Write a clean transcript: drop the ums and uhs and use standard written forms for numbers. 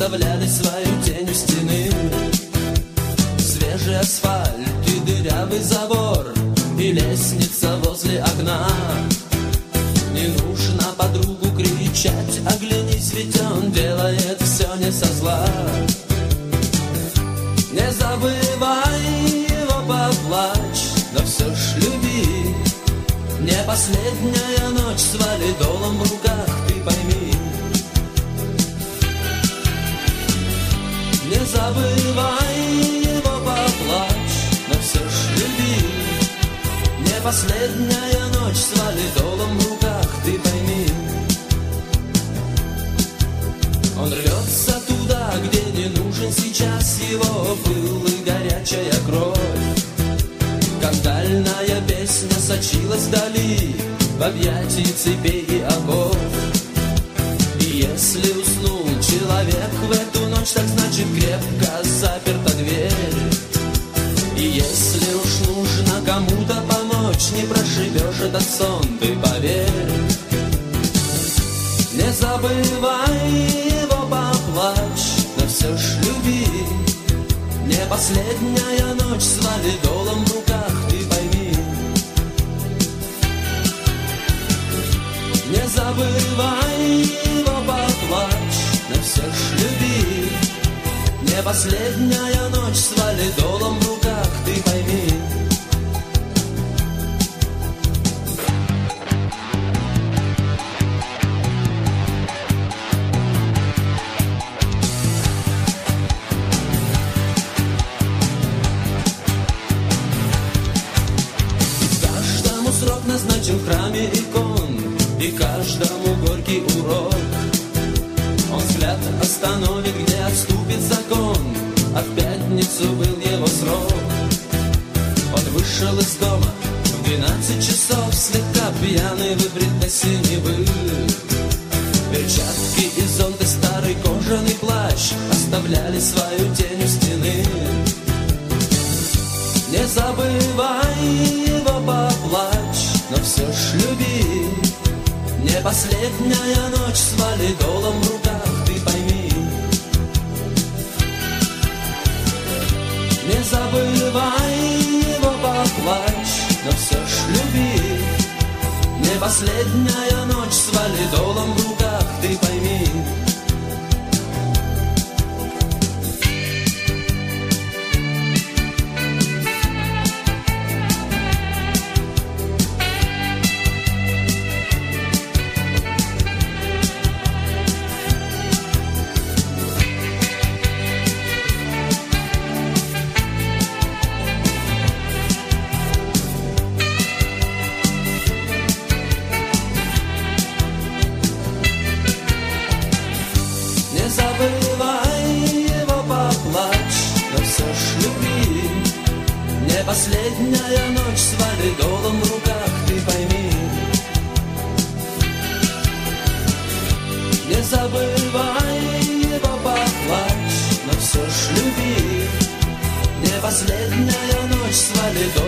оставляли свою тень у стены. Свежий асфальт и дырявый забор, и лестница возле окна. Не нужно подругу кричать, оглянись, ведь он делает все не со зла. Не забывай его, поплачь, но все ж люби. Не последняя ночь с валидолом в руках, ты пойми. Не забывай его, поплачь, но все ж люби. Не последняя ночь с валидолом в руках, ты пойми. Он рвется туда, где не нужен сейчас его пыл и горячая кровь. Кандальная песня сочилась вдали, в объятии цепей и оков. И если уснул человек в эту ночь, так значит крепко заперта дверь. И если уж нужно кому-то помочь, не прошибешь этот сон, ты поверь. Не забывай его, поплачь, но все ж люби. Не последняя ночь с валидолом в руках, ты пойми. Не забывай его, поплачь, но все ж люби. Не последняя ночь с валидолом в руках, ты пойми. Срок назначен в храме икон, и каждому горький урок. Он взгляд остановит, где отступит закон, а в пятницу был его срок. Он вышел из дома в 12 часов, слегка пьяный, выбрит до синевы. Перчатки и зонты, старый кожаный плащ оставляли свою тень у стены. Не забывай его, поплачь, но все ж люби. Не последняя ночь с валидолом в руках, ты пойми. Не забывай его, поплачь, но все ж люби. Не последняя ночь с валидолом в руках, ты пойми. Не забывай его, поплачь, но все ж люби. Не последняя ночь с валидолом в руках, ты пойми. Не забывай его, поплачь, но все ж люби. Не последняя ночь с валидолом.